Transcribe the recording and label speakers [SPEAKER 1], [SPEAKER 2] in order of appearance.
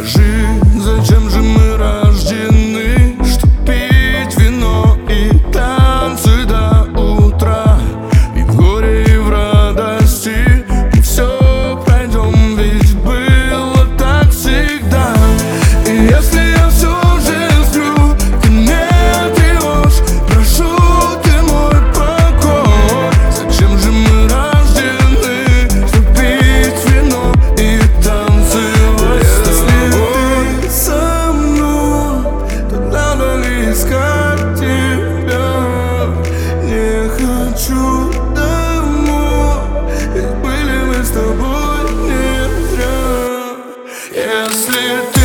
[SPEAKER 1] Скажи, зачем же мы рождены, чтоб пить вино и танцы до утра? И в горе, и в радости мы все пройдем, ведь было так всегда. И если я всю жизнь сплю, ты не даешь, прошу ты мой покой. Зачем же мы рождены, чтоб пить вино и танцевать с тобой? Если ты со мной, то надо ли искать тебя? Не хочу домой, ведь были мы с тобой не зря. Если ты